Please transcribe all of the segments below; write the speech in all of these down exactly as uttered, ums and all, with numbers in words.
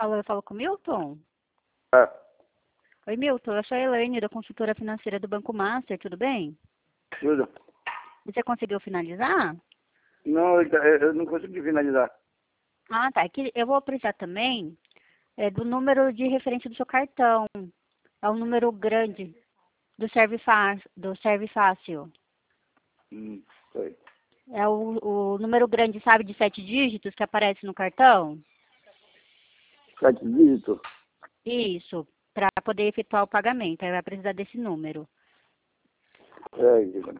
Alô, eu falo com o Milton? É, Oi, Milton, eu sou a Elaine, da consultora financeira do Banco Master, tudo bem? tudo. Você conseguiu finalizar? Não, eu, eu não consegui finalizar. Ah, tá. Aqui eu vou precisar também é, do número de referência do seu cartão. É um número grande do Serve, Fá- do Serve Fácil. Hum, foi. É o, o número grande, sabe, de sete dígitos que aparece no cartão? Sete dígitos. Isso, para poder efetuar o pagamento. Aí vai precisar desse número. É, diga.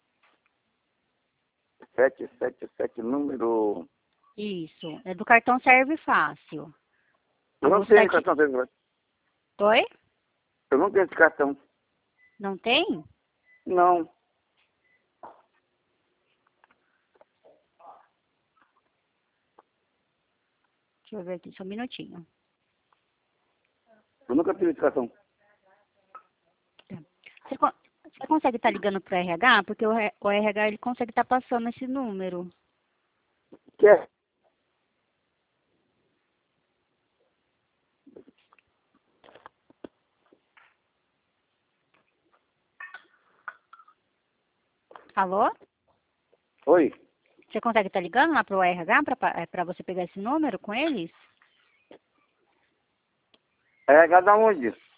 Sete, sete, sete, número... Isso, é do cartão Serve Fácil. Eu A não moça tá tenho te... cartão dele. Oi? Eu não tenho esse cartão. Não tem? Não. Deixa eu ver aqui, só um minutinho. Eu nunca tive esse cartão. Você, con- você consegue estar ligando para o R H? Porque o, R- o R H ele consegue estar passando esse número. Quer? Alô? Oi? Você consegue estar ligando lá para o R H para você pegar esse número com eles? É, cada onde?